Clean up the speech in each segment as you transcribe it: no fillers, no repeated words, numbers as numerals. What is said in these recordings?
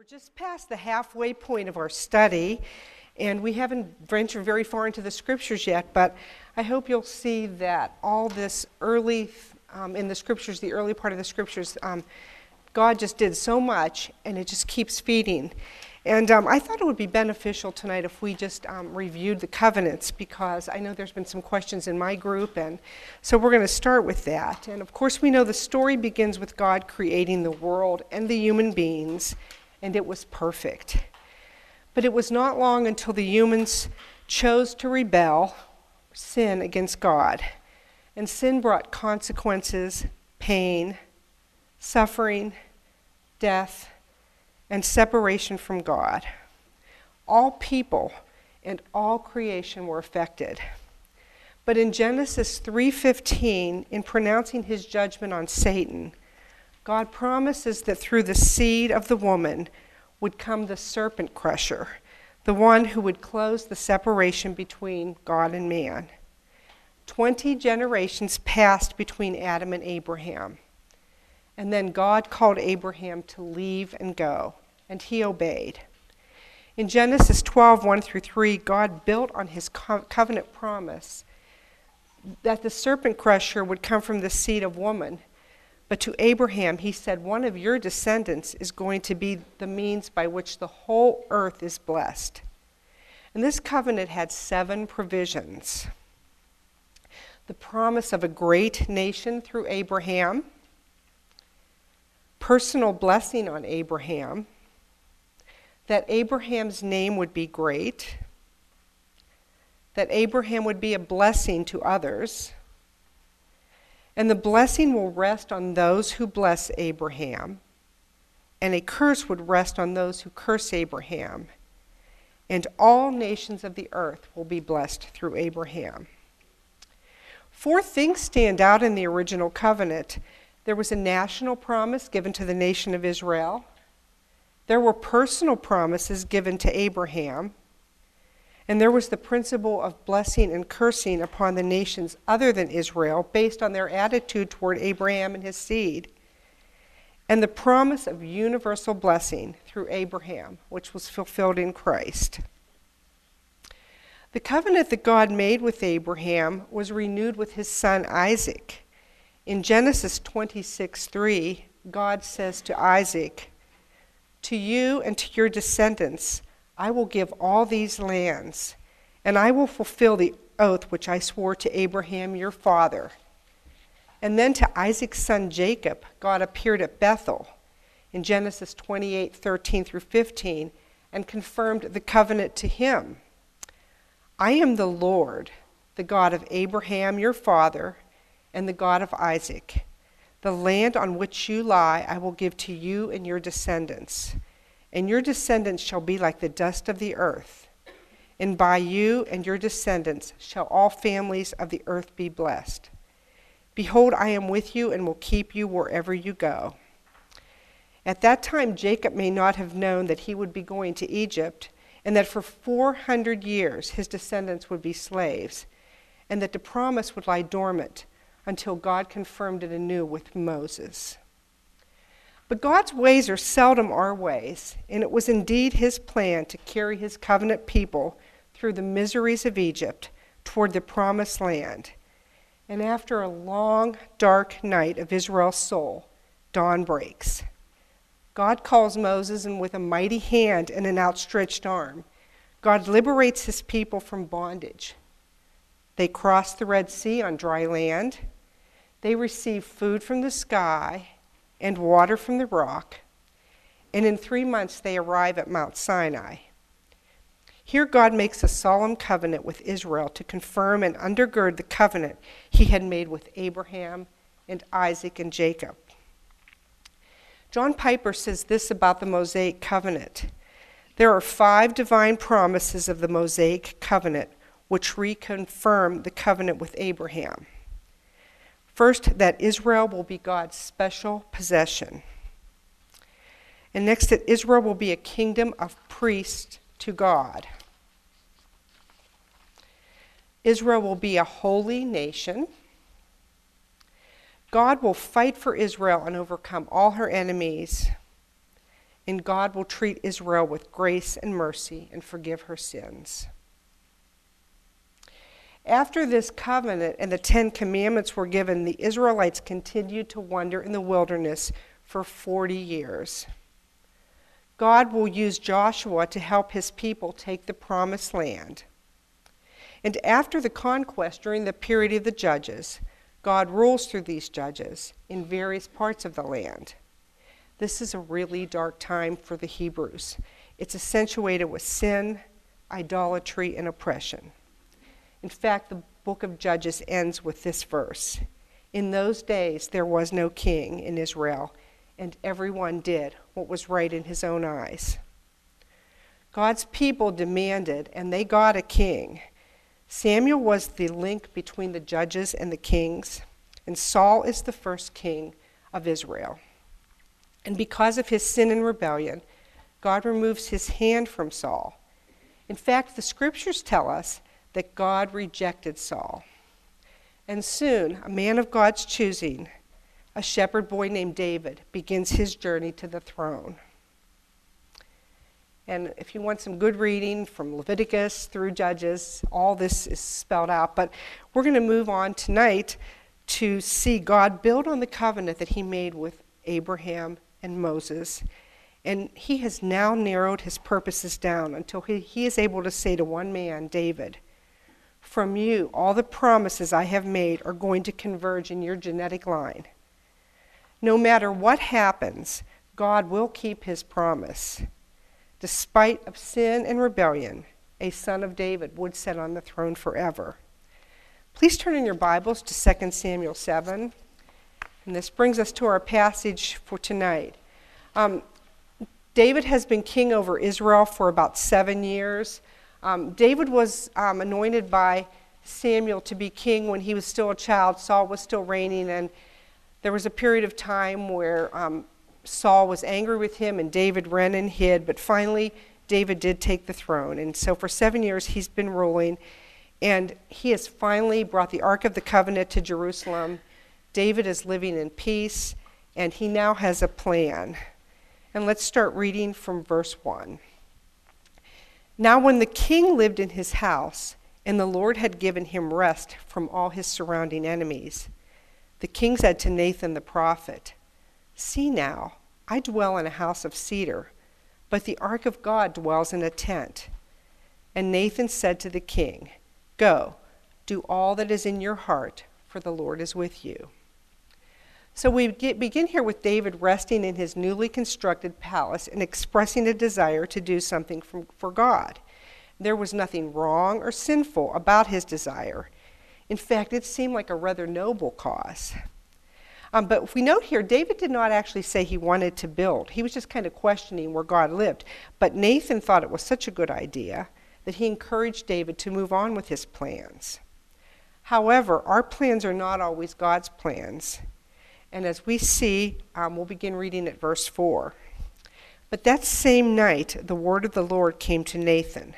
We're just past the halfway point of our study, and we haven't ventured very far into the scriptures yet, but I hope you'll see that all this early, in the scriptures, the early part of the scriptures, God just did so much, and it just keeps feeding. And I thought it would be beneficial tonight if we just reviewed the covenants, because I know there's been some questions in my group, and so we're going to start with that. And of course, we know the story begins with God creating the world and the human beings, and it was perfect. But it was not long until the humans chose to rebel, sin against God. And sin brought consequences, pain, suffering, death, and separation from God. All people and all creation were affected. But in Genesis 3:15, in pronouncing his judgment on Satan, God promises that through the seed of the woman would come the serpent crusher, the one who would close the separation between God and man. 20 generations passed between Adam and Abraham. And then God called Abraham to leave and go, and he obeyed. In Genesis 12:1-3, God built on his covenant promise that the serpent crusher would come from the seed of woman. But to Abraham, he said, one of your descendants is going to be the means by which the whole earth is blessed. And this covenant had 7 provisions. The promise of a great nation through Abraham, personal blessing on Abraham, that Abraham's name would be great, that Abraham would be a blessing to others, and the blessing will rest on those who bless Abraham, and a curse would rest on those who curse Abraham, and all nations of the earth will be blessed through Abraham. 4 things stand out in the original covenant. There was a national promise given to the nation of Israel. There were personal promises given to Abraham. And there was the principle of blessing and cursing upon the nations other than Israel based on their attitude toward Abraham and his seed. And the promise of universal blessing through Abraham, which was fulfilled in Christ. The covenant that God made with Abraham was renewed with his son Isaac. In Genesis 26:3, God says to Isaac, "To you and to your descendants I will give all these lands, and I will fulfill the oath which I swore to Abraham your father." And then to Isaac's son Jacob, God appeared at Bethel in Genesis 28:13-15 and confirmed the covenant to him. "I am the Lord, the God of Abraham your father, and the God of Isaac. The land on which you lie I will give to you and your descendants. And your descendants shall be like the dust of the earth. And by you and your descendants shall all families of the earth be blessed. Behold, I am with you and will keep you wherever you go." At that time, Jacob may not have known that he would be going to Egypt, and that for 400 years his descendants would be slaves, and that the promise would lie dormant until God confirmed it anew with Moses. But God's ways are seldom our ways, and it was indeed his plan to carry his covenant people through the miseries of Egypt toward the promised land. And after a long, dark night of Israel's soul, dawn breaks. God calls Moses, and with a mighty hand and an outstretched arm, God liberates his people from bondage. They cross the Red Sea on dry land. They receive food from the sky and water from the rock, and in 3 months they arrive at Mount Sinai. Here God makes a solemn covenant with Israel to confirm and undergird the covenant he had made with Abraham and Isaac and Jacob. John Piper says this about the Mosaic covenant: there are 5 divine promises of the Mosaic covenant which reconfirm the covenant with Abraham. First, that Israel will be God's special possession. And next, that Israel will be a kingdom of priests to God. Israel will be a holy nation. God will fight for Israel and overcome all her enemies. and God will treat Israel with grace and mercy and forgive her sins. After this covenant and the 10 Commandments were given, the Israelites continued to wander in the wilderness for 40 years. God will use Joshua to help his people take the promised land. And after the conquest, during the period of the judges, God rules through these judges in various parts of the land. This is a really dark time for the Hebrews. It's accentuated with sin, idolatry, and oppression. In fact, the book of Judges ends with this verse. In those days there was no king in Israel, and everyone did what was right in his own eyes. God's people demanded, and they got a king. Samuel was the link between the judges and the kings, and Saul is the first king of Israel. And because of his sin and rebellion, God removes his hand from Saul. In fact, the scriptures tell us that God rejected Saul. And soon, a man of God's choosing, a shepherd boy named David, begins his journey to the throne. And if you want some good reading from Leviticus through Judges, all this is spelled out. But we're going to move on tonight to see God build on the covenant that he made with Abraham and Moses. And he has now narrowed his purposes down until he is able to say to one man, David, from you, all the promises I have made are going to converge in your genetic line. No matter what happens, God will keep his promise. Despite of sin and rebellion, a son of David would sit on the throne forever. Please turn in your Bibles to 2 Samuel 7. And this brings us to our passage for tonight. David has been king over Israel for about 7 years. David was anointed by Samuel to be king when he was still a child. Saul was still reigning, and there was a period of time where Saul was angry with him, and David ran and hid, but finally David did take the throne. And so for 7 years he's been ruling, and he has finally brought the Ark of the Covenant to Jerusalem. David is living in peace, and he now has a plan. And let's start reading from verse 1. Now when the king lived in his house, and the Lord had given him rest from all his surrounding enemies, the king said to Nathan the prophet, see now, I dwell in a house of cedar, but the ark of God dwells in a tent. And Nathan said to the king, go, do all that is in your heart, for the Lord is with you. So we begin here with David resting in his newly constructed palace and expressing a desire to do something for God. There was nothing wrong or sinful about his desire. In fact, it seemed like a rather noble cause. But if we note here, David did not actually say he wanted to build. He was just kind of questioning where God lived. But Nathan thought it was such a good idea that he encouraged David to move on with his plans. However, our plans are not always God's plans. And as we see, we'll begin reading at verse 4. But that same night, the word of the Lord came to Nathan.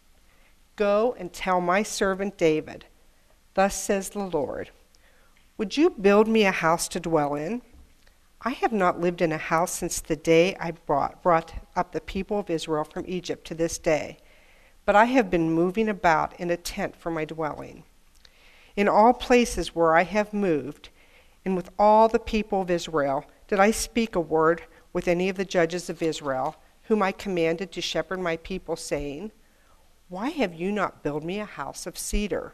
Go and tell my servant David, thus says the Lord, would you build me a house to dwell in? I have not lived in a house since the day I brought up the people of Israel from Egypt to this day, but I have been moving about in a tent for my dwelling. In all places where I have moved, and with all the people of Israel, did I speak a word with any of the judges of Israel, whom I commanded to shepherd my people, saying, why have you not built me a house of cedar?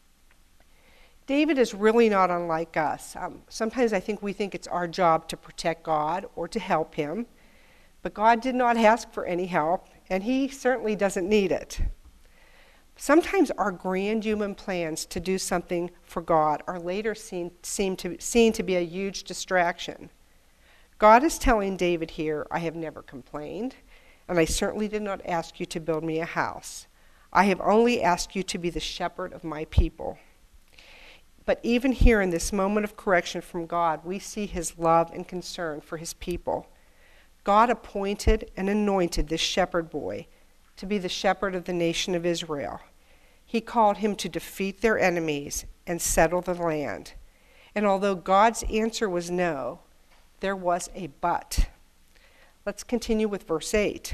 David is really not unlike us. Sometimes I think we think it's our job to protect God or to help him, but God did not ask for any help, and he certainly doesn't need it. Sometimes our grand human plans to do something for God are later seen to be a huge distraction. God is telling David here, I have never complained, and I certainly did not ask you to build me a house. I have only asked you to be the shepherd of my people. But even here in this moment of correction from God, we see his love and concern for his people. God appointed and anointed this shepherd boy to be the shepherd of the nation of Israel. He called him to defeat their enemies and settle the land. And although God's answer was no, there was a but. Let's continue with verse 8.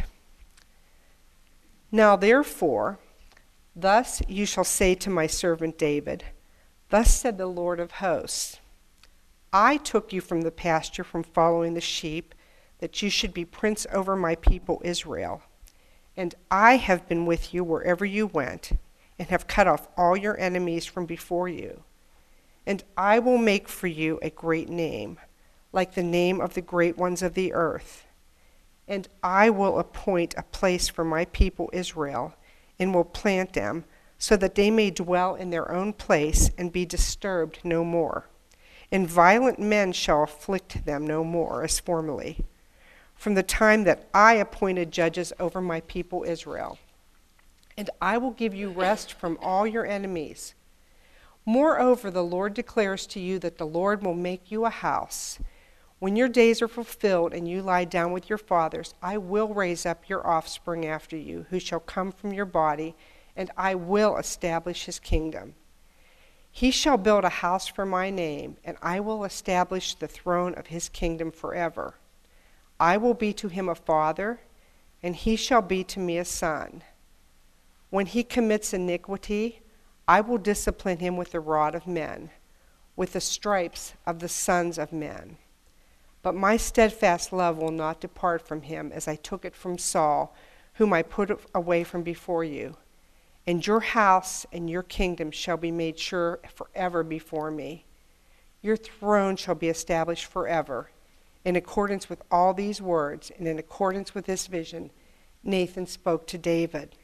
Now therefore, thus you shall say to my servant David, thus said the Lord of hosts, I took you from the pasture from following the sheep, that you should be prince over my people Israel. And I have been with you wherever you went, and have cut off all your enemies from before you. And I will make for you a great name, like the name of the great ones of the earth. And I will appoint a place for my people Israel, and will plant them, so that they may dwell in their own place and be disturbed no more. And violent men shall afflict them no more as formerly, from the time that I appointed judges over my people Israel. And I will give you rest from all your enemies. Moreover, the Lord declares to you that the Lord will make you a house. When your days are fulfilled and you lie down with your fathers, I will raise up your offspring after you, who shall come from your body, and I will establish his kingdom. He shall build a house for my name, and I will establish the throne of his kingdom forever. I will be to him a father, and he shall be to me a son. When he commits iniquity, I will discipline him with the rod of men, with the stripes of the sons of men. But my steadfast love will not depart from him, as I took it from Saul, whom I put away from before you. And your house and your kingdom shall be made sure forever before me. Your throne shall be established forever. In accordance with all these words, and in accordance with this vision, Nathan spoke to David.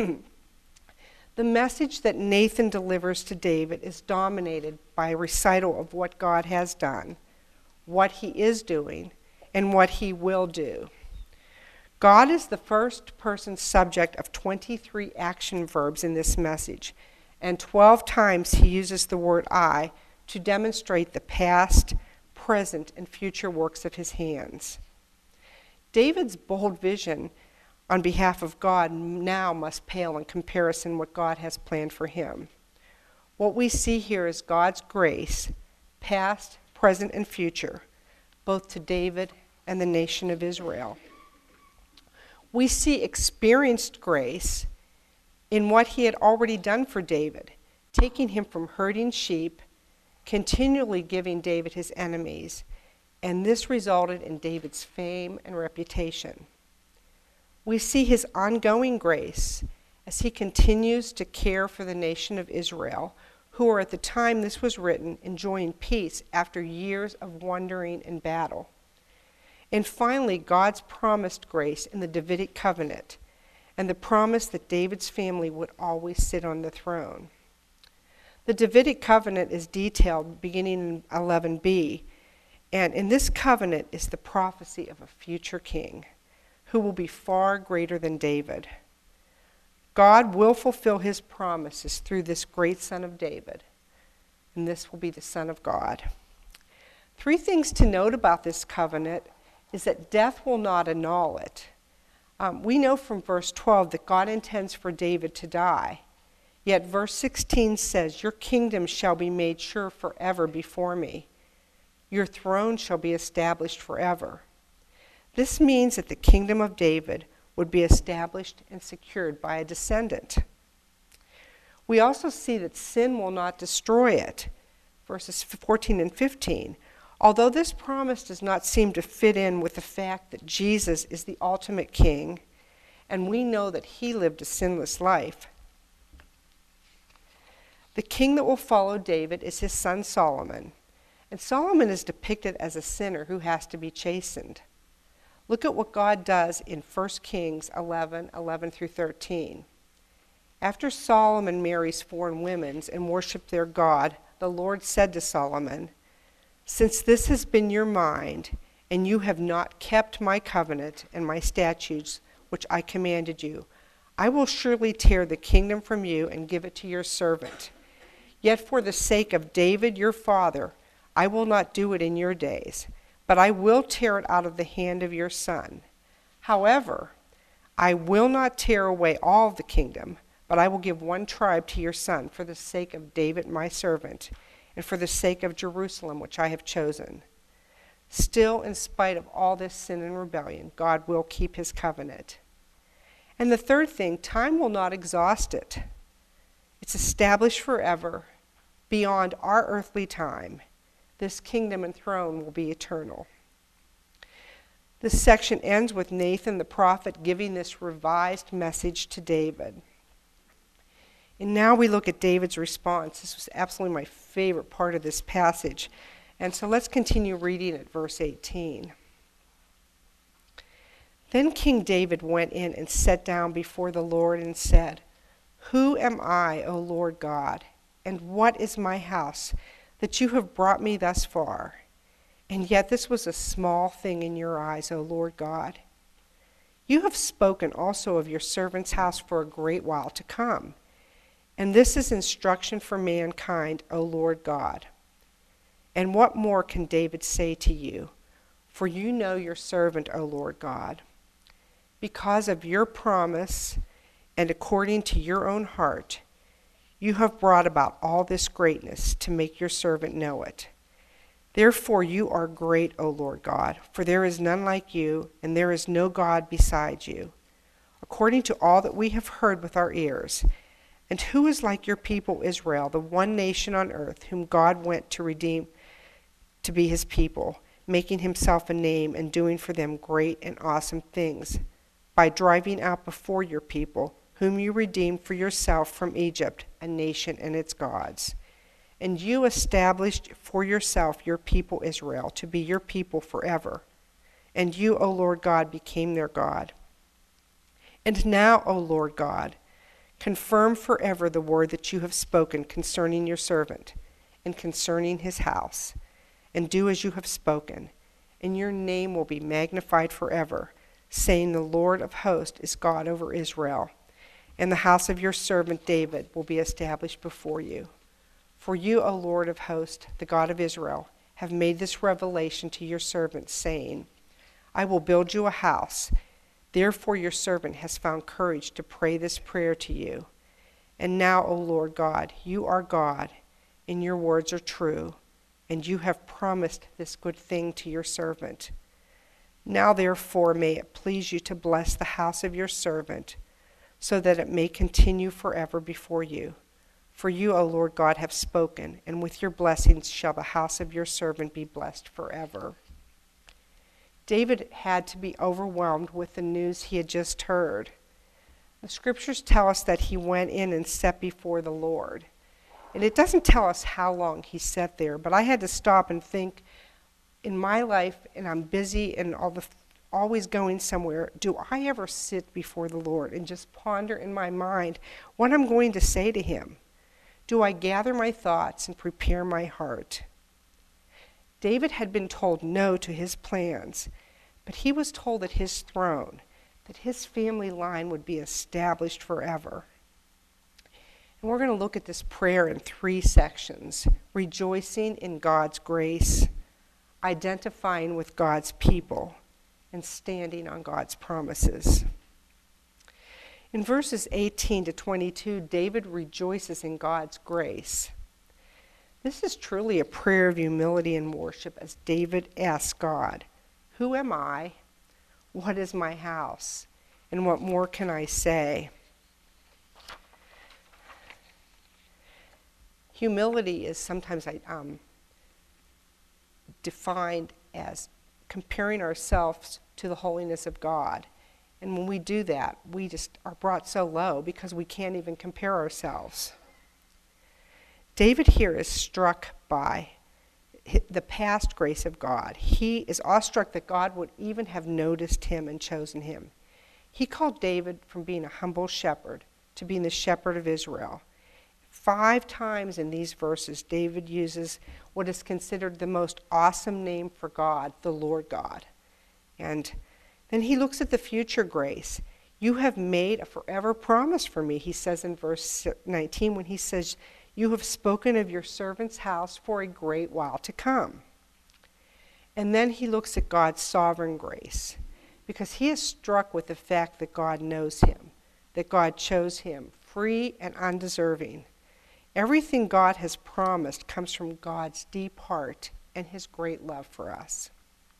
The message that Nathan delivers to David is dominated by a recital of what God has done, what he is doing, and what he will do. God is the first person subject of 23 action verbs in this message, and 12 times he uses the word I to demonstrate the past, present, and future works of his hands. David's bold vision on behalf of God now must pale in comparison what God has planned for him. What we see here is God's grace, past, present, and future, both to David and the nation of Israel. We see experienced grace in what he had already done for David, taking him from herding sheep, continually giving David his enemies, and this resulted in David's fame and reputation. We see his ongoing grace as he continues to care for the nation of Israel, who were at the time this was written enjoying peace after years of wandering and battle. And finally, God's promised grace in the Davidic covenant, and the promise that David's family would always sit on the throne. The Davidic covenant is detailed beginning in 11b, and in this covenant is the prophecy of a future king who will be far greater than David. God will fulfill his promises through this great son of David, and this will be the Son of God. 3 things to note about this covenant is that death will not annul it. We know from verse 12 that God intends for David to die, yet verse 16 says, your kingdom shall be made sure forever before me. Your throne shall be established forever. This means that the kingdom of David would be established and secured by a descendant. We also see that sin will not destroy it, verses 14 and 15. Although this promise does not seem to fit in with the fact that Jesus is the ultimate king, and we know that he lived a sinless life, the king that will follow David is his son Solomon, and Solomon is depicted as a sinner who has to be chastened. Look at what God does in 1 Kings 11 through 13. After Solomon marries foreign women and worshipped their God, the Lord said to Solomon, since this has been your mind, and you have not kept my covenant and my statutes which I commanded you, I will surely tear the kingdom from you and give it to your servant. Yet for the sake of David your father, I will not do it in your days, but I will tear it out of the hand of your son. However, I will not tear away all of the kingdom, but I will give one tribe to your son for the sake of David my servant, and for the sake of Jerusalem which I have chosen. Still, in spite of all this sin and rebellion, God will keep his covenant. And the third thing, time will not exhaust it. It's established forever, beyond our earthly time. This kingdom and throne will be eternal. This section ends with Nathan the prophet giving this revised message to David. And now we look at David's response. This was absolutely my favorite part of this passage. And so let's continue reading at verse 18. Then King David went in and sat down before the Lord and said, "Who am I, O Lord God, and what is my house, that you have brought me thus far? And yet this was a small thing in your eyes, O Lord God. You have spoken also of your servant's house for a great while to come. And this is instruction for mankind, O Lord God. And what more can David say to you? For you know your servant, O Lord God. Because of your promise and according to your own heart, you have brought about all this greatness to make your servant know it. Therefore you are great, O Lord God, for there is none like you, and there is no God beside you, according to all that we have heard with our ears. And who is like your people Israel, the one nation on earth, whom God went to redeem to be his people, making himself a name and doing for them great and awesome things, by driving out before your people, whom you redeemed for yourself from Egypt, a nation and its gods. And you established for yourself your people Israel to be your people forever. And you, O Lord God, became their God. And now, O Lord God, confirm forever the word that you have spoken concerning your servant and concerning his house, and do as you have spoken, and your name will be magnified forever, saying, the Lord of hosts is God over Israel, and the house of your servant David will be established before you. For you, O Lord of hosts, the God of Israel, have made this revelation to your servant, saying, I will build you a house. Therefore your servant has found courage to pray this prayer to you. And now, O Lord God, you are God, and your words are true, and you have promised this good thing to your servant. Now therefore may it please you to bless the house of your servant, so that it may continue forever before you. For you, O Lord God, have spoken, and with your blessings shall the house of your servant be blessed forever. David had to be overwhelmed with the news he had just heard. The scriptures tell us that he went in and sat before the Lord. And it doesn't tell us how long he sat there, but I had to stop and think, in my life, and I'm busy and always going somewhere, do I ever sit before the Lord and just ponder in my mind what I'm going to say to him? Do I gather my thoughts and prepare my heart? David had been told no to his plans, but he was told that his throne, that his family line would be established forever. And we're going to look at this prayer in 3 sections: rejoicing in God's grace, identifying with God's people, and standing on God's promises. In verses 18 to 22, David rejoices in God's grace. This is truly a prayer of humility and worship as David asks God, who am I? What is my house? And what more can I say? Humility is sometimes defined as comparing ourselves to the holiness of God. And when we do that, we just are brought so low because we can't even compare ourselves. David here is struck by the past grace of God. He is awestruck that God would even have noticed him and chosen him. He called David from being a humble shepherd to being the shepherd of Israel. 5 times in these verses, David uses what is considered the most awesome name for God, the Lord God. And then he looks at the future grace. You have made a forever promise for me, he says in verse 19, when he says, you have spoken of your servant's house for a great while to come. And then he looks at God's sovereign grace, because he is struck with the fact that God knows him, that God chose him, free and undeserving. Everything God has promised comes from God's deep heart and his great love for us.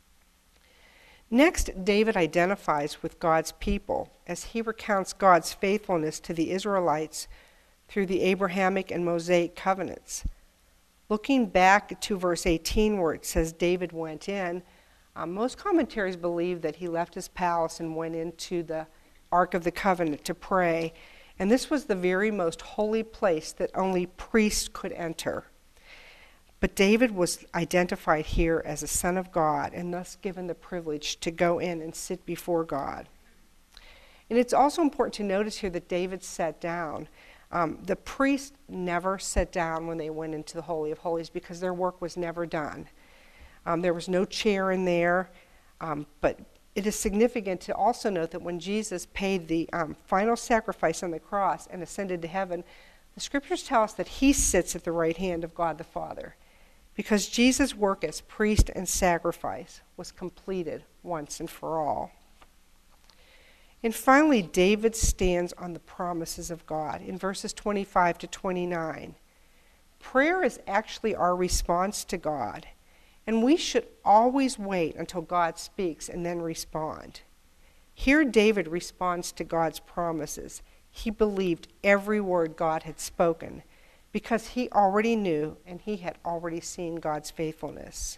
Next, David identifies with God's people as he recounts God's faithfulness to the Israelites through the Abrahamic and Mosaic covenants. Looking back to verse 18 where it says David went in, most commentaries believe that he left his palace and went into the Ark of the Covenant to pray, and this was the very most holy place that only priests could enter. But David was identified here as a son of God and thus given the privilege to go in and sit before God. And it's also important to notice here that David sat down. The priests never sat down when they went into the Holy of Holies because their work was never done. There was no chair in there, but it is significant to also note that when Jesus paid the final sacrifice on the cross and ascended to heaven, the scriptures tell us that he sits at the right hand of God the Father, because Jesus' work as priest and sacrifice was completed once and for all. And finally, David stands on the promises of God in verses 25 to 29. Prayer is actually our response to God, and we should always wait until God speaks and then respond. Here David responds to God's promises. He believed every word God had spoken, because he already knew and he had already seen God's faithfulness.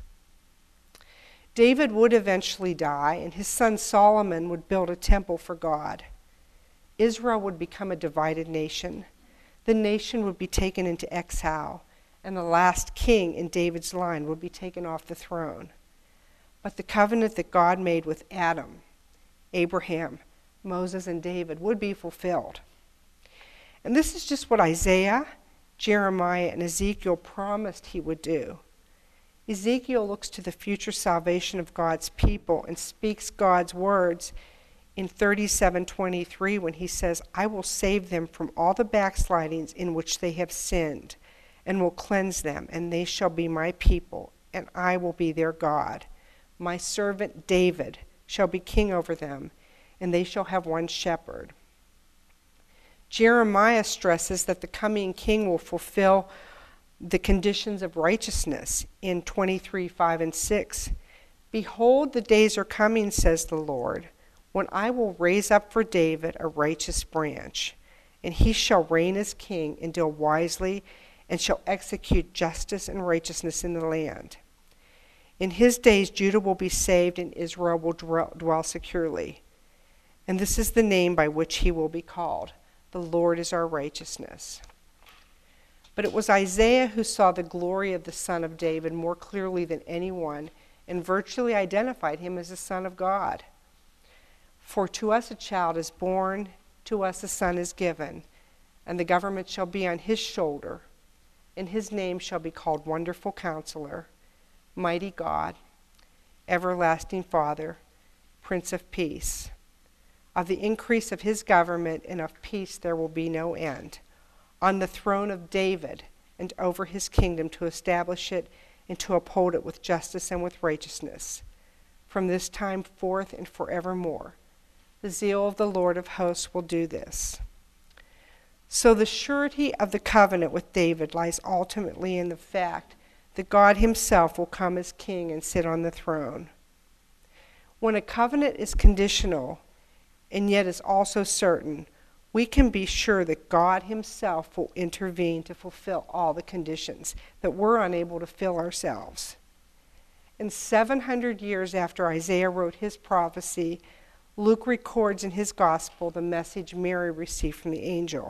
David would eventually die, and his son Solomon would build a temple for God. Israel would become a divided nation. The nation would be taken into exile, and the last king in David's line would be taken off the throne. But the covenant that God made with Adam, Abraham, Moses, and David would be fulfilled. And this is just what Isaiah, Jeremiah, and Ezekiel promised he would do. Ezekiel looks to the future salvation of God's people and speaks God's words in 37:23 when he says, I will save them from all the backslidings in which they have sinned, and will cleanse them, and they shall be my people, and I will be their God. My servant David shall be king over them, and they shall have one shepherd. Jeremiah stresses that the coming king will fulfill the conditions of righteousness in 23:5 and 6. Behold, the days are coming, says the Lord, when I will raise up for David a righteous branch, and he shall reign as king and deal wisely, and shall execute justice and righteousness in the land. In his days Judah will be saved, and Israel will dwell securely. And this is the name by which he will be called. The Lord is our righteousness. But it was Isaiah who saw the glory of the Son of David more clearly than anyone, and virtually identified him as the Son of God. For to us a child is born, to us a son is given, and the government shall be on his shoulder, and his name shall be called Wonderful Counselor, Mighty God, Everlasting Father, Prince of Peace. Of the increase of his government and of peace there will be no end, on the throne of David and over his kingdom, to establish it and to uphold it with justice and with righteousness, from this time forth and forevermore. The zeal of the Lord of hosts will do this. So the surety of the covenant with David lies ultimately in the fact that God himself will come as king and sit on the throne. When a covenant is conditional and yet is also certain, we can be sure that God himself will intervene to fulfill all the conditions that we're unable to fill ourselves. And 700 years after Isaiah wrote his prophecy, Luke records in his gospel the message Mary received from the angel.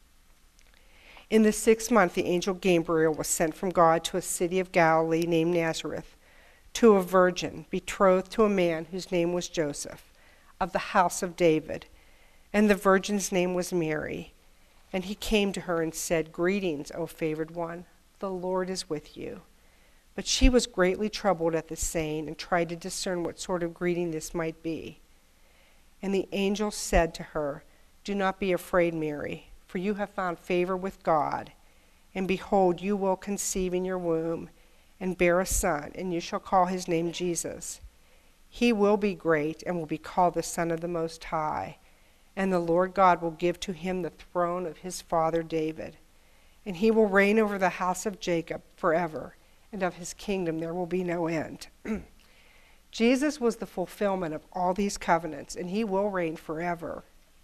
In the 6th month, the angel Gabriel was sent from God to a city of Galilee named Nazareth, to a virgin betrothed to a man whose name was Joseph, of the house of David, and the virgin's name was Mary. And he came to her and said, Greetings, O favored one, the Lord is with you. But she was greatly troubled at the saying, and tried to discern what sort of greeting this might be. And the angel said to her, Do not be afraid, Mary, for you have found favor with God. And behold, you will conceive in your womb, and bear a son, and you shall call his name Jesus. He will be great, and will be called the Son of the Most High. And the Lord God will give to him the throne of his father David. And he will reign over the house of Jacob forever, and of his kingdom there will be no end. Jesus was the fulfillment of all these covenants, and he will reign forever.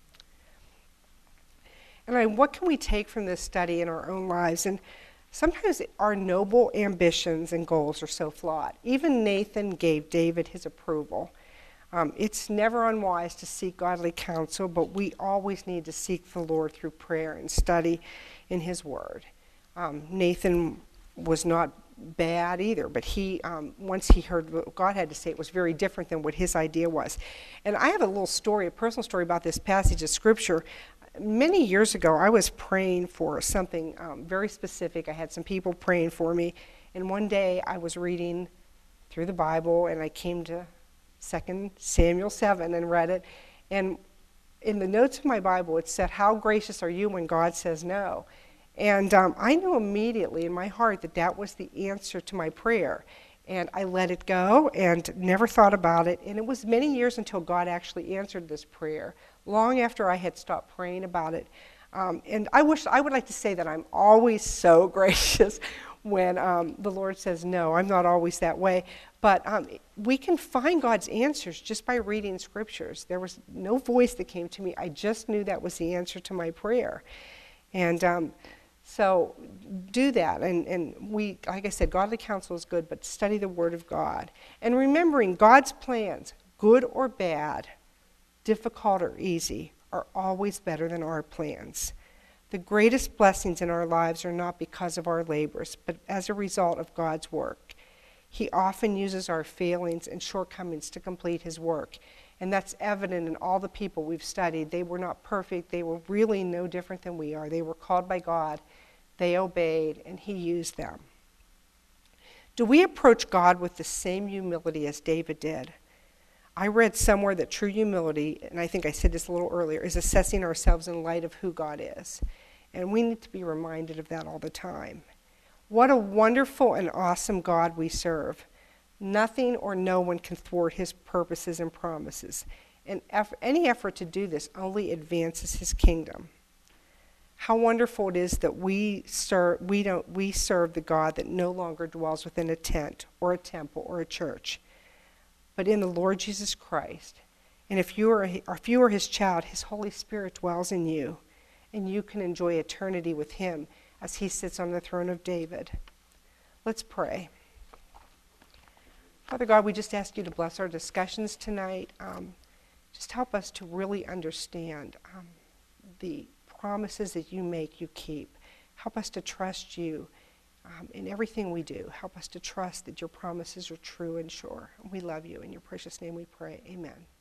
And what can we take from this study in our own lives? And sometimes our noble ambitions and goals are so flawed. Even Nathan gave David his approval. It's never unwise to seek godly counsel, but we always need to seek the Lord through prayer and study in his word. Nathan was not bad either, but he once he heard what God had to say, it was very different than what his idea was. And I have a little story, a personal story about this passage of Scripture. Many years ago, I was praying for something very specific. I had some people praying for me, and one day I was reading through the Bible, and I came to 2 Samuel 7 and read it. And in the notes of my Bible, it said, "How gracious are you when God says no?" And I knew immediately in my heart that that was the answer to my prayer. And I let it go and never thought about it. And it was many years until God actually answered this prayer, long after I had stopped praying about it. And I would like to say that I'm always so gracious when the Lord says no. I'm not always that way. But we can find God's answers just by reading scriptures. There was no voice that came to me. I just knew that was the answer to my prayer. And so do that. And we, like I said, godly counsel is good, but study the Word of God. And remembering God's plans, good or bad, difficult or easy, are always better than our plans. The greatest blessings in our lives are not because of our labors, but as a result of God's work. He often uses our failings and shortcomings to complete his work. And that's evident in all the people we've studied. They were not perfect. They were really no different than we are. They were called by God. They obeyed, and he used them. Do we approach God with the same humility as David did? I read somewhere that true humility, and I think I said this a little earlier, is assessing ourselves in light of who God is. And we need to be reminded of that all the time. What a wonderful and awesome God we serve. Nothing or no one can thwart his purposes and promises. And any effort to do this only advances his kingdom. How wonderful it is that we serve the God that no longer dwells within a tent or a temple or a church, but in the Lord Jesus Christ. And if you are his child, his Holy Spirit dwells in you, and you can enjoy eternity with him as he sits on the throne of David. Let's pray. Father God, we just ask you to bless our discussions tonight. Just help us to really understand the promises that you make, you keep. Help us to trust you in everything we do. Help us to trust that your promises are true and sure. We love you. In your precious name we pray. Amen.